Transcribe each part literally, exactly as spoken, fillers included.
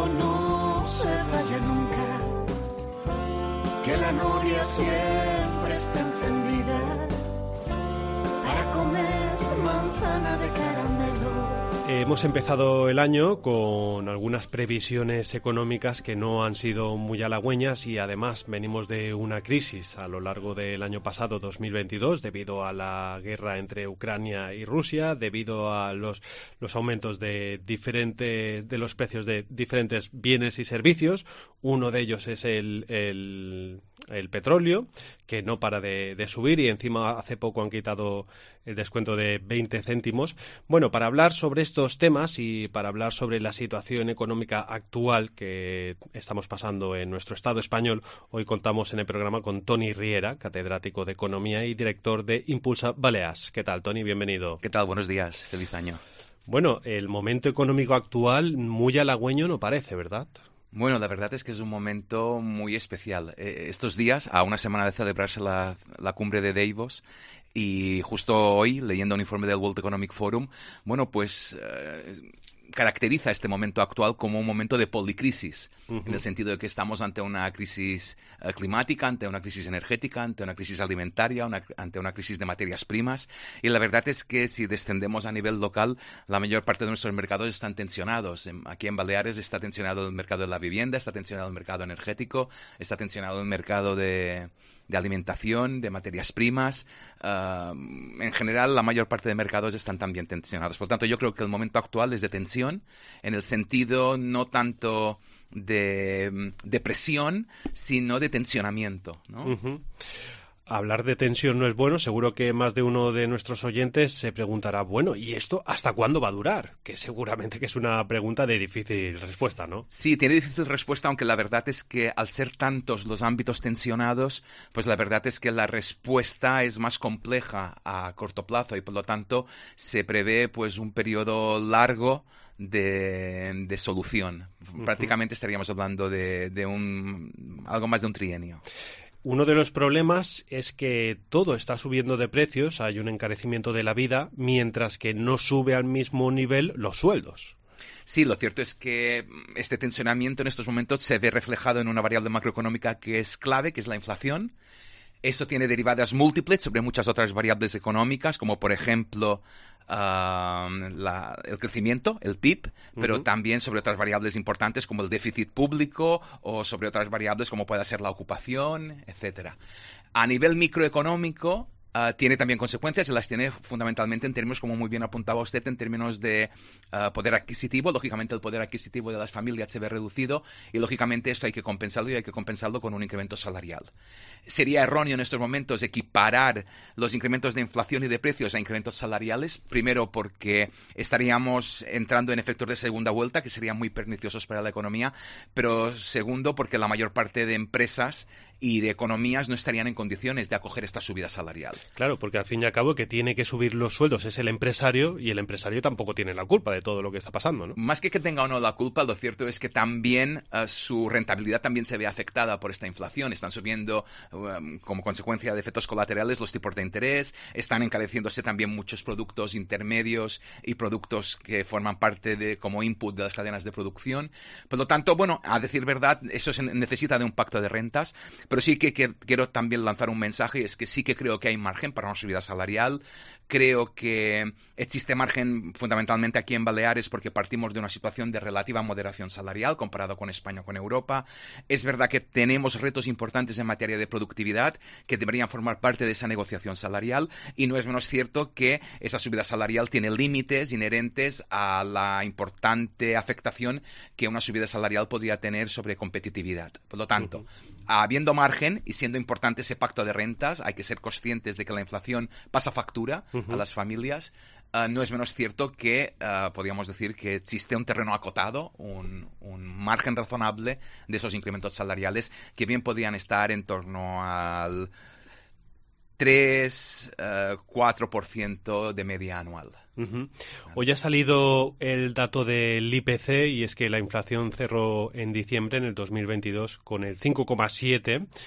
fuego no se vaya nunca, que la noria siempre está encendida para comer manzana de caramelo. Hemos empezado el año con algunas previsiones económicas que no han sido muy halagüeñas y además venimos de una crisis a lo largo del año pasado, dos mil veintidós, debido a la guerra entre Ucrania y Rusia, debido a los, los aumentos de, diferente, de los precios de diferentes bienes y servicios. Uno de ellos es el, el, el petróleo, que no para de, de subir y encima hace poco han quitado el descuento de veinte céntimos. Bueno, para hablar sobre estos temas y para hablar sobre la situación económica actual que estamos pasando en nuestro Estado español, hoy contamos en el programa con Toni Riera, catedrático de Economía y director de Impulsa Balears. ¿Qué tal, Toni? Bienvenido. ¿Qué tal? Buenos días. Feliz año. Bueno, el momento económico actual muy halagüeño no parece, ¿verdad? Bueno, la verdad es que es un momento muy especial. Eh, estos días, a una semana de celebrarse la, la cumbre de Davos, y justo hoy, leyendo un informe del World Economic Forum, bueno, pues eh, caracteriza este momento actual como un momento de policrisis, uh-huh. en el sentido de que estamos ante una crisis eh, climática, ante una crisis energética, ante una crisis alimentaria, una, ante una crisis de materias primas. Y la verdad es que si descendemos a nivel local, la mayor parte de nuestros mercados están tensionados. Aquí en Baleares está tensionado el mercado de la vivienda, está tensionado el mercado energético, está tensionado el mercado de... de alimentación, de materias primas. Uh, en general, la mayor parte de mercados están también tensionados. Por lo tanto, yo creo que el momento actual es de tensión, en el sentido no tanto de, de presión, sino de tensionamiento, ¿no? Uh-huh. Hablar de tensión no es bueno. Seguro que más de uno de nuestros oyentes se preguntará, bueno, ¿y esto hasta cuándo va a durar? Que seguramente que es una pregunta de difícil respuesta, ¿no? Sí, tiene difícil respuesta, aunque la verdad es que al ser tantos los ámbitos tensionados, pues la verdad es que la respuesta es más compleja a corto plazo y por lo tanto se prevé pues un periodo largo de, de solución. Uh-huh. Prácticamente estaríamos hablando de, de un algo más de un trienio. Uno de los problemas es que todo está subiendo de precios, hay un encarecimiento de la vida, mientras que no sube al mismo nivel los sueldos. Sí, lo cierto es que este tensionamiento en estos momentos se ve reflejado en una variable macroeconómica que es clave, que es la inflación. Esto tiene derivadas múltiples sobre muchas otras variables económicas, como por ejemplo uh, la, el crecimiento, el P I B, pero uh-huh. también sobre otras variables importantes como el déficit público o sobre otras variables como pueda ser la ocupación, etcétera. A nivel microeconómico, Uh, tiene también consecuencias y las tiene fundamentalmente en términos, como muy bien apuntaba usted, en términos de uh, poder adquisitivo. Lógicamente el poder adquisitivo de las familias se ve reducido y lógicamente esto hay que compensarlo y hay que compensarlo con un incremento salarial. Sería erróneo en estos momentos equiparar los incrementos de inflación y de precios a incrementos salariales, primero porque estaríamos entrando en efectos de segunda vuelta que serían muy perniciosos para la economía, pero segundo porque la mayor parte de empresas y de economías no estarían en condiciones de acoger esta subida salarial. Claro, porque al fin y al cabo que tiene que subir los sueldos es el empresario y el empresario tampoco tiene la culpa de todo lo que está pasando, ¿no? Más que que tenga o no la culpa, lo cierto es que también uh, su rentabilidad también se ve afectada por esta inflación. Están subiendo um, como consecuencia de efectos colaterales los tipos de interés, están encareciéndose también muchos productos intermedios y productos que forman parte de como input de las cadenas de producción. Por lo tanto, bueno, a decir verdad, eso se necesita de un pacto de rentas. Pero sí que, que quiero también lanzar un mensaje, y es que sí que creo que hay margen para una subida salarial. Creo que existe margen fundamentalmente aquí en Baleares porque partimos de una situación de relativa moderación salarial comparado con España o con Europa. Es verdad que tenemos retos importantes en materia de productividad que deberían formar parte de esa negociación salarial y no es menos cierto que esa subida salarial tiene límites inherentes a la importante afectación que una subida salarial podría tener sobre competitividad. Por lo tanto, uh-huh. habiendo margen y siendo importante ese pacto de rentas, hay que ser conscientes de que la inflación pasa factura uh-huh. a las familias. Uh, no es menos cierto que uh, podríamos decir que existe un terreno acotado, un, un margen razonable de esos incrementos salariales que bien podrían estar en torno al tres a cuatro por ciento de media anual. Uh-huh. Hoy ha salido el dato del I P C y es que la inflación cerró en diciembre en el dos mil veintidós con el cinco coma siete,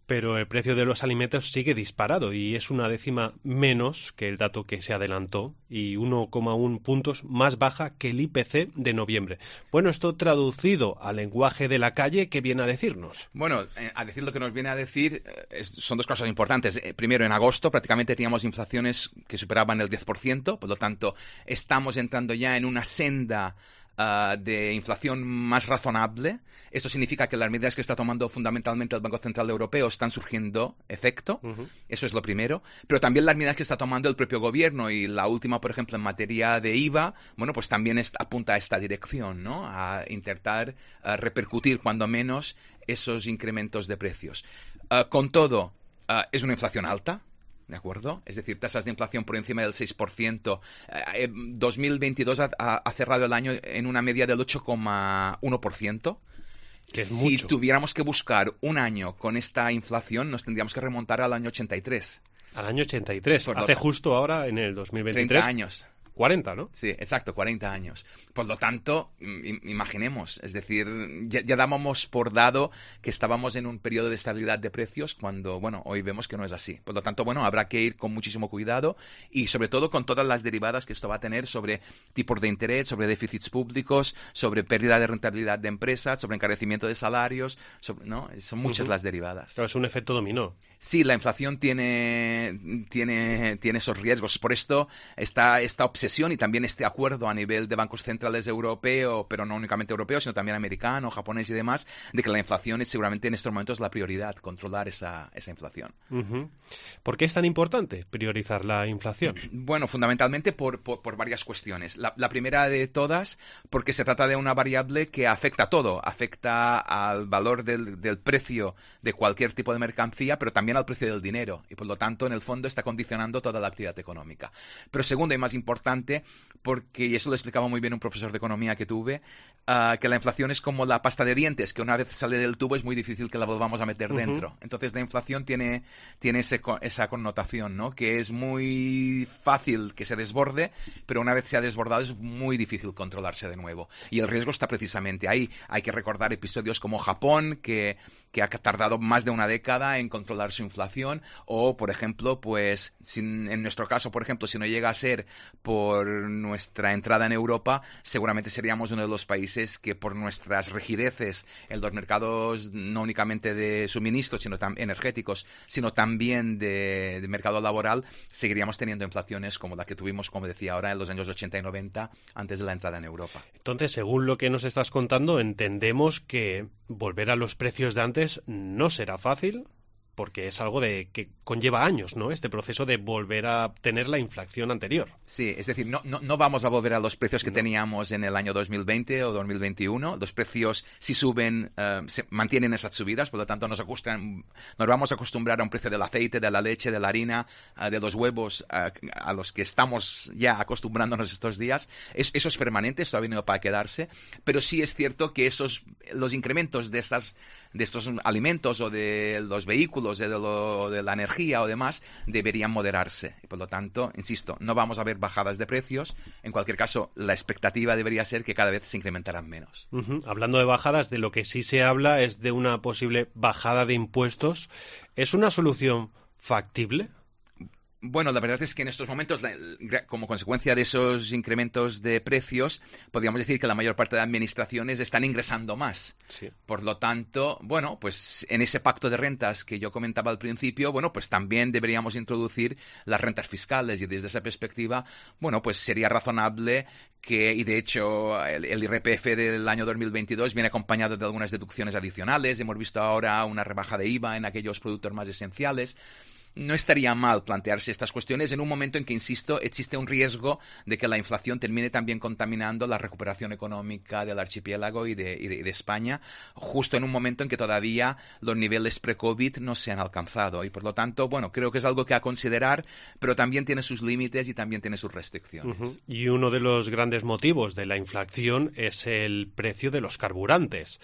pero el precio de los alimentos sigue disparado y es una décima menos que el dato que se adelantó y uno coma uno puntos más baja que el I P C de noviembre. Bueno, esto traducido al lenguaje de la calle, ¿qué viene a decirnos? Bueno, eh, a decir lo que nos viene a decir eh, es, son dos cosas importantes. Eh, primero, en agosto prácticamente teníamos inflaciones que superaban el diez por ciento, por lo tanto estamos entrando ya en una senda Uh, de inflación más razonable. Esto significa que las medidas que está tomando fundamentalmente el Banco Central Europeo están surgiendo efecto. Uh-huh. Eso es lo primero. Pero también las medidas que está tomando el propio gobierno y la última, por ejemplo, en materia de I V A, bueno, pues también es, apunta a esta dirección, ¿no? A intentar uh, repercutir cuando menos esos incrementos de precios. Uh, con todo, uh, es una inflación alta. ¿De acuerdo? Es decir, tasas de inflación por encima del seis por ciento. Eh, dos mil veintidós ha, ha cerrado el año en una media del ocho coma uno por ciento. Que es si mucho. Tuviéramos que buscar un año con esta inflación, nos tendríamos que remontar al año ochenta y tres. Al año ochenta y tres. Por Hace lo... justo ahora, en el dos mil veintitrés. treinta años. cuarenta, ¿no? Sí, exacto, cuarenta años. Por lo tanto, imaginemos, es decir, ya, ya dábamos por dado que estábamos en un periodo de estabilidad de precios cuando, bueno, hoy vemos que no es así. Por lo tanto, bueno, habrá que ir con muchísimo cuidado y sobre todo con todas las derivadas que esto va a tener sobre tipos de interés, sobre déficits públicos, sobre pérdida de rentabilidad de empresas, sobre encarecimiento de salarios, sobre, ¿no? Son muchas uh-huh. las derivadas. Pero es un efecto dominó. Sí, la inflación tiene, tiene, tiene esos riesgos. Por esto, esta, esta obsesión y también este acuerdo a nivel de bancos centrales europeo, pero no únicamente europeo, sino también americano, japonés y demás, de que la inflación es seguramente en estos momentos la prioridad, controlar esa, esa inflación. Uh-huh. ¿Por qué es tan importante priorizar la inflación? Bueno, fundamentalmente por, por, por varias cuestiones. La, la primera de todas, porque se trata de una variable que afecta a todo. Afecta al valor del, del precio de cualquier tipo de mercancía, pero también al precio del dinero. Y por lo tanto, en el fondo, está condicionando toda la actividad económica. Pero segundo y más importante, porque, y eso lo explicaba muy bien un profesor de economía que tuve, uh, que la inflación es como la pasta de dientes, que una vez sale del tubo es muy difícil que la volvamos a meter uh-huh. dentro. Entonces la inflación tiene, tiene ese, esa connotación, ¿no? Que es muy fácil que se desborde, pero una vez se ha desbordado es muy difícil controlarse de nuevo. Y el riesgo está precisamente ahí. Hay que recordar episodios como Japón, que, que ha tardado más de una década en controlar su inflación, o, por ejemplo, pues, sin, en nuestro caso, por ejemplo, si no llega a ser por nuestra entrada en Europa, seguramente seríamos uno de los países que por nuestras rigideces en los mercados no únicamente de suministros sino tam- energéticos, sino también de, de mercado laboral, seguiríamos teniendo inflaciones como la que tuvimos, como decía ahora, en los años ochenta y noventa, antes de la entrada en Europa. Entonces, según lo que nos estás contando, entendemos que volver a los precios de antes no será fácil, porque es algo de que conlleva años, ¿no? Este proceso de volver a tener la inflación anterior. Sí, es decir, no, no, no vamos a volver a los precios que no. teníamos en el año dos mil veinte o dos mil veintiuno. Los precios, si suben, uh, se mantienen esas subidas, por lo tanto nos, acostum- nos vamos a acostumbrar a un precio del aceite, de la leche, de la harina, uh, de los huevos, uh, a los que estamos ya acostumbrándonos estos días. Es, eso es permanente, esto ha venido para quedarse, pero sí es cierto que esos, los incrementos de estas, de estos alimentos o de los vehículos, de, lo, de la energía o demás, deberían moderarse. Y por lo tanto, insisto, no vamos a ver bajadas de precios. En cualquier caso, la expectativa debería ser que cada vez se incrementaran menos. Uh-huh. Hablando de bajadas, de lo que sí se habla es de una posible bajada de impuestos. ¿Es una solución factible? Bueno, la verdad es que en estos momentos, como consecuencia de esos incrementos de precios, podríamos decir que la mayor parte de administraciones están ingresando más. Sí. Por lo tanto, bueno, pues en ese pacto de rentas que yo comentaba al principio, bueno, pues también deberíamos introducir las rentas fiscales y desde esa perspectiva, bueno, pues sería razonable que, y de hecho el, el I R P F del año dos mil veintidós viene acompañado de algunas deducciones adicionales. Hemos visto ahora una rebaja de I V A en aquellos productos más esenciales. No estaría mal plantearse estas cuestiones en un momento en que, insisto, existe un riesgo de que la inflación termine también contaminando la recuperación económica del archipiélago y de, y de, y de España, justo en un momento en que todavía los niveles pre-COVID no se han alcanzado. Y por lo tanto, bueno, creo que es algo que a considerar, pero también tiene sus límites y también tiene sus restricciones. Uh-huh. Y uno de los grandes motivos de la inflación es el precio de los carburantes.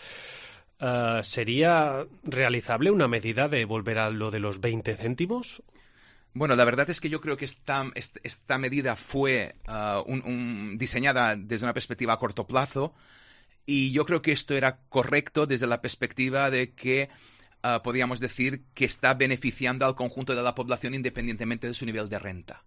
Uh, ¿Sería realizable una medida de volver a lo de los veinte céntimos? Bueno, la verdad es que yo creo que esta, esta medida fue uh, un, un, diseñada desde una perspectiva a corto plazo y yo creo que esto era correcto desde la perspectiva de que uh, podríamos decir que está beneficiando al conjunto de la población independientemente de su nivel de renta.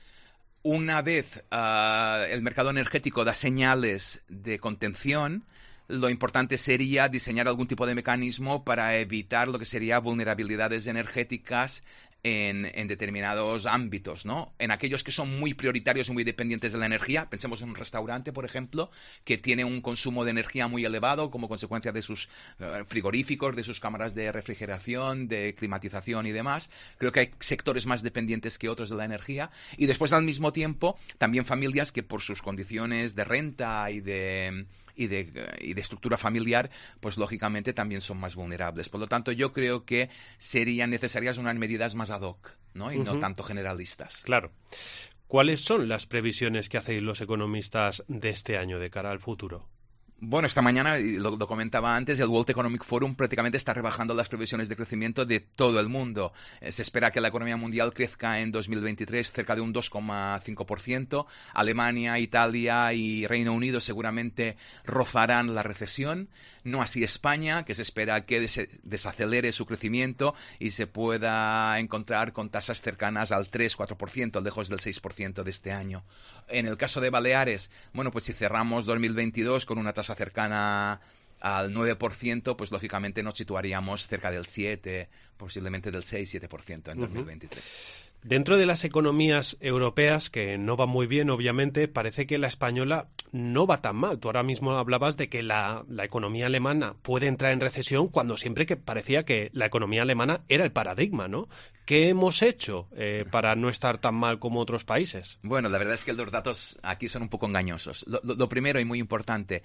Una vez uh, el mercado energético da señales de contención, lo importante sería diseñar algún tipo de mecanismo para evitar lo que sería vulnerabilidades energéticas en, en determinados ámbitos, ¿no? En aquellos que son muy prioritarios y muy dependientes de la energía. Pensemos en un restaurante, por ejemplo, que tiene un consumo de energía muy elevado como consecuencia de sus uh, frigoríficos, de sus cámaras de refrigeración, de climatización y demás. Creo que hay sectores más dependientes que otros de la energía. Y después, al mismo tiempo, también familias que por sus condiciones de renta y de... Y de, y de estructura familiar, pues lógicamente también son más vulnerables. Por lo tanto, yo creo que serían necesarias unas medidas más ad hoc, ¿no? Y uh-huh. no tanto generalistas. Claro. ¿Cuáles son las previsiones que hacéis los economistas de este año de cara al futuro? Bueno, esta mañana, y lo, lo comentaba antes, el World Economic Forum prácticamente está rebajando las previsiones de crecimiento de todo el mundo. Eh, se espera que la economía mundial crezca en dos mil veintitrés cerca de un dos coma cinco por ciento. Alemania, Italia y Reino Unido seguramente rozarán la recesión. No así España, que se espera que des- desacelere su crecimiento y se pueda encontrar con tasas cercanas al tres cuatro por ciento, lejos del seis por ciento de este año. En el caso de Baleares, bueno, pues si cerramos dos mil veintidós con una tasa cercana al nueve por ciento, pues lógicamente nos situaríamos cerca del siete por ciento, posiblemente del seis siete por ciento en uh-huh. dos mil veintitrés. Dentro de las economías europeas, que no van muy bien, obviamente, parece que la española no va tan mal. Tú ahora mismo hablabas de que la, la economía alemana puede entrar en recesión cuando siempre que parecía que la economía alemana era el paradigma, ¿no? ¿Qué hemos hecho eh, para no estar tan mal como otros países? Bueno, la verdad es que los datos aquí son un poco engañosos. Lo, lo, lo primero y muy importante,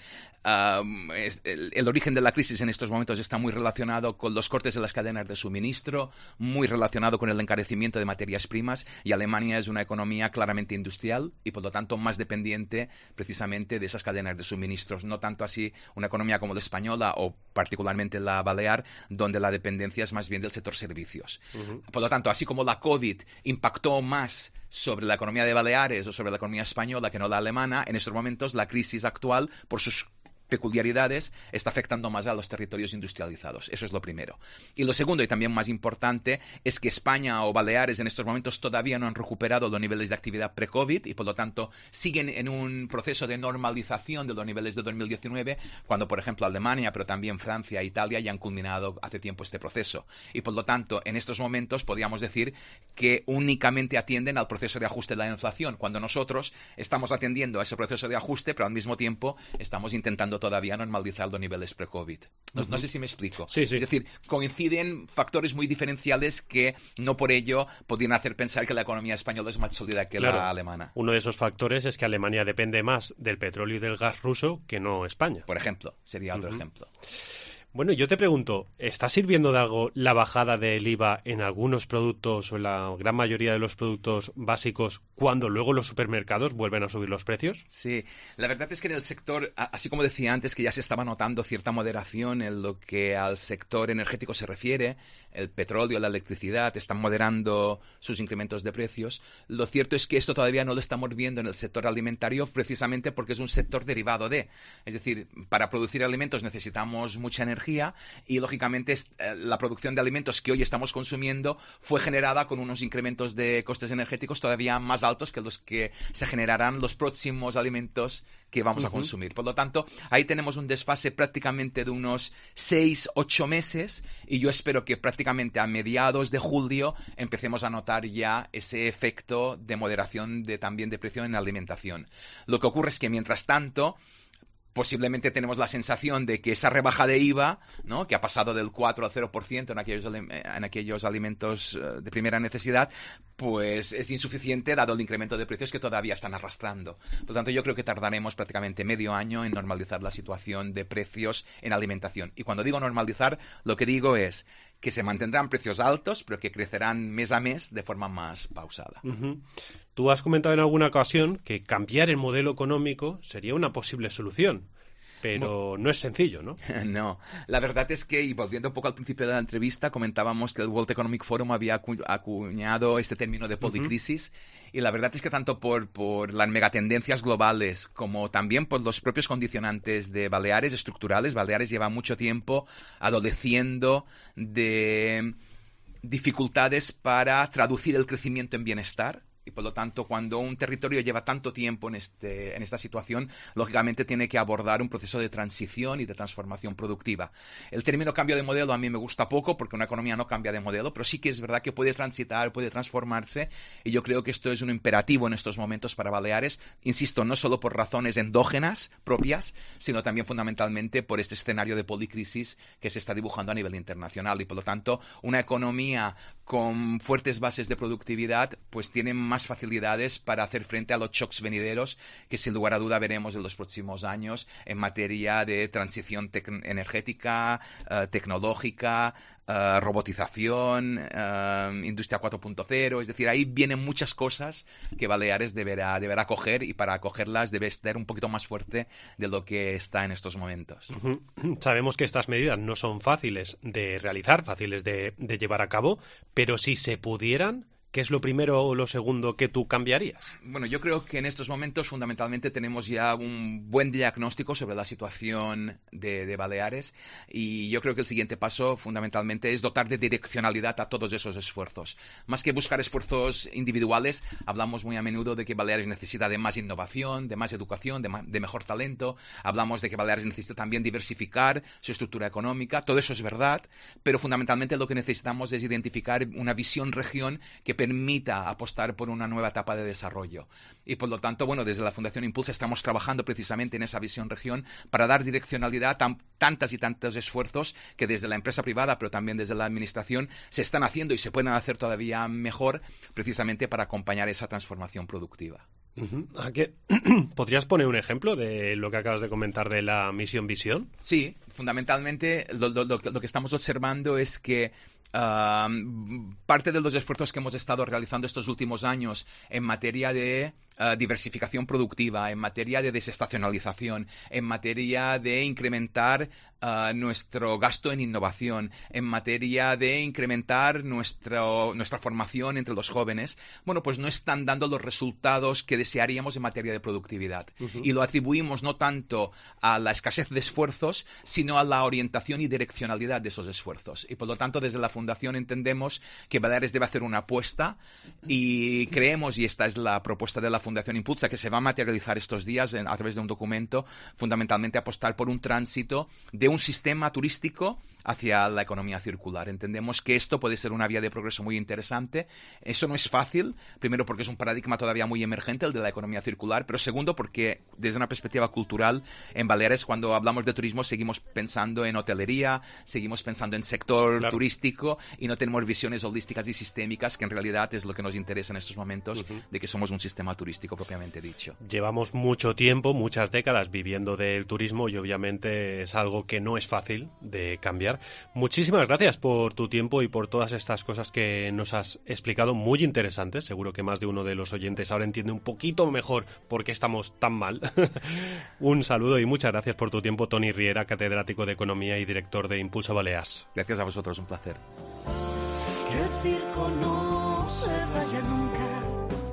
um, es el, el origen de la crisis en estos momentos está muy relacionado con los cortes de las cadenas de suministro, muy relacionado con el encarecimiento de materias primas, y Alemania es una economía claramente industrial y por lo tanto más dependiente precisamente de esas cadenas de suministros, no tanto así una economía como la española o particularmente la balear, donde la dependencia es más bien del sector servicios. Uh-huh. Por lo tanto, así como la COVID impactó más sobre la economía de Baleares o sobre la economía española que no la alemana, en estos momentos la crisis actual, por sus peculiaridades, está afectando más a los territorios industrializados. Eso es lo primero. Y lo segundo, y también más importante, es que España o Baleares en estos momentos todavía no han recuperado los niveles de actividad pre-COVID y, por lo tanto, siguen en un proceso de normalización de los niveles de dos mil diecinueve, cuando, por ejemplo, Alemania, pero también Francia e Italia ya han culminado hace tiempo este proceso. Y, por lo tanto, en estos momentos podríamos decir que únicamente atienden al proceso de ajuste de la inflación, cuando nosotros estamos atendiendo a ese proceso de ajuste, pero al mismo tiempo estamos intentando todavía normalizar los niveles pre-COVID. No, uh-huh. no sé si me explico. Sí, sí. Es decir, coinciden factores muy diferenciales que no por ello podrían hacer pensar que la economía española es más sólida que claro. la alemana. Uno de esos factores es que Alemania depende más del petróleo y del gas ruso que no España. Por ejemplo, sería otro uh-huh. ejemplo. Bueno, yo te pregunto, ¿está sirviendo de algo la bajada del I V A en algunos productos o en la gran mayoría de los productos básicos cuando luego los supermercados vuelven a subir los precios? Sí, la verdad es que en el sector, así como decía antes, que ya se estaba notando cierta moderación en lo que al sector energético se refiere, el petróleo, la electricidad, están moderando sus incrementos de precios. Lo cierto es que esto todavía no lo estamos viendo en el sector alimentario precisamente porque es un sector derivado de. Es decir, para producir alimentos necesitamos mucha energía y, lógicamente, la producción de alimentos que hoy estamos consumiendo fue generada con unos incrementos de costes energéticos todavía más altos que los que se generarán los próximos alimentos que vamos uh-huh. a consumir. Por lo tanto, ahí tenemos un desfase prácticamente de unos seis, ocho meses y yo espero que prácticamente a mediados de julio empecemos a notar ya ese efecto de moderación de, también de precio en la alimentación. Lo que ocurre es que, mientras tanto, posiblemente tenemos la sensación de que esa rebaja de I V A, ¿no?, que ha pasado del cuatro al cero por ciento en aquellos, en aquellos alimentos de primera necesidad, pues es insuficiente dado el incremento de precios que todavía están arrastrando. Por lo tanto, yo creo que tardaremos prácticamente medio año en normalizar la situación de precios en alimentación. Y cuando digo normalizar, lo que digo es que se mantendrán precios altos, pero que crecerán mes a mes de forma más pausada. Uh-huh. Tú has comentado en alguna ocasión que cambiar el modelo económico sería una posible solución. pero no es sencillo, ¿no? No, la verdad es que, y volviendo un poco al principio de la entrevista, comentábamos que el World Economic Forum había acu- acuñado este término de policrisis, uh-huh. y la verdad es que tanto por, por las megatendencias globales como también por los propios condicionantes de Baleares estructurales, Baleares lleva mucho tiempo adoleciendo de dificultades para traducir el crecimiento en bienestar. Y por lo tanto, cuando un territorio lleva tanto tiempo en, este, en esta situación, lógicamente tiene que abordar un proceso de transición y de transformación productiva. El término cambio de modelo a mí me gusta poco porque una economía no cambia de modelo, pero sí que es verdad que puede transitar, puede transformarse, y yo creo que esto es un imperativo en estos momentos para Baleares, insisto, no solo por razones endógenas propias, sino también fundamentalmente por este escenario de policrisis que se está dibujando a nivel internacional, y por lo tanto una economía con fuertes bases de productividad pues tiene más facilidades para hacer frente a los shocks venideros que sin lugar a duda veremos en los próximos años en materia de transición tec- energética, uh, tecnológica, uh, robotización, uh, industria cuatro punto cero, es decir, ahí vienen muchas cosas que Baleares deberá, deberá coger, y para acogerlas debe estar un poquito más fuerte de lo que está en estos momentos. Uh-huh. Sabemos que estas medidas no son fáciles de realizar, fáciles de, de llevar a cabo, pero si se pudieran, ¿qué es lo primero o lo segundo que tú cambiarías? Bueno, yo creo que en estos momentos fundamentalmente tenemos ya un buen diagnóstico sobre la situación de, de Baleares, y yo creo que el siguiente paso fundamentalmente es dotar de direccionalidad a todos esos esfuerzos. Más que buscar esfuerzos individuales, hablamos muy a menudo de que Baleares necesita de más innovación, de más educación, de, ma- de mejor talento. Hablamos de que Baleares necesita también diversificar su estructura económica. Todo eso es verdad, pero fundamentalmente lo que necesitamos es identificar una visión región que permita apostar por una nueva etapa de desarrollo. Y por lo tanto, bueno, desde la Fundación Impulsa estamos trabajando precisamente en esa visión región para dar direccionalidad a tantas y tantos esfuerzos que desde la empresa privada, pero también desde la administración, se están haciendo y se pueden hacer todavía mejor, precisamente para acompañar esa transformación productiva. Uh-huh. ¿A qué? ¿Podrías poner un ejemplo de lo que acabas de comentar de la misión visión? Sí, fundamentalmente lo, lo, lo, lo que estamos observando es que Uh, parte de los esfuerzos que hemos estado realizando estos últimos años en materia de uh, diversificación productiva, en materia de desestacionalización, en materia de incrementar uh, nuestro gasto en innovación, en materia de incrementar nuestro, nuestra formación entre los jóvenes, bueno, pues no están dando los resultados que desearíamos en materia de productividad. Uh-huh. Y lo atribuimos no tanto a la escasez de esfuerzos, sino a la orientación y direccionalidad de esos esfuerzos. Y por lo tanto, desde la Fundación entendemos que Baleares debe hacer una apuesta, y creemos, y esta es la propuesta de la Fundación Impulsa, que se va a materializar estos días en, a través de un documento, fundamentalmente apostar por un tránsito de un sistema turístico hacia la economía circular. Entendemos que esto puede ser una vía de progreso muy interesante. Eso no es fácil, primero porque es un paradigma todavía muy emergente, el de la economía circular, pero segundo porque desde una perspectiva cultural, en Baleares cuando hablamos de turismo seguimos pensando en hotelería, seguimos pensando en sector claro. turístico, y no tenemos visiones holísticas y sistémicas, que en realidad es lo que nos interesa en estos momentos, uh-huh. de que somos un sistema turístico propiamente dicho. Llevamos mucho tiempo, muchas décadas viviendo del turismo, y obviamente es algo que no es fácil de cambiar. Muchísimas gracias por tu tiempo y por todas estas cosas que nos has explicado, muy interesantes. Seguro que más de uno de los oyentes ahora entiende un poquito mejor por qué estamos tan mal. Un saludo y muchas gracias por tu tiempo, Toni Riera, catedrático de Economía y director de Impulsa Baleas. Gracias a vosotros, un placer. Que el circo no se vaya nunca,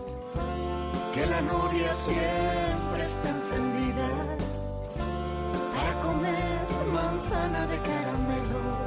que la noria siempre está encendida para comer manzana de caramelo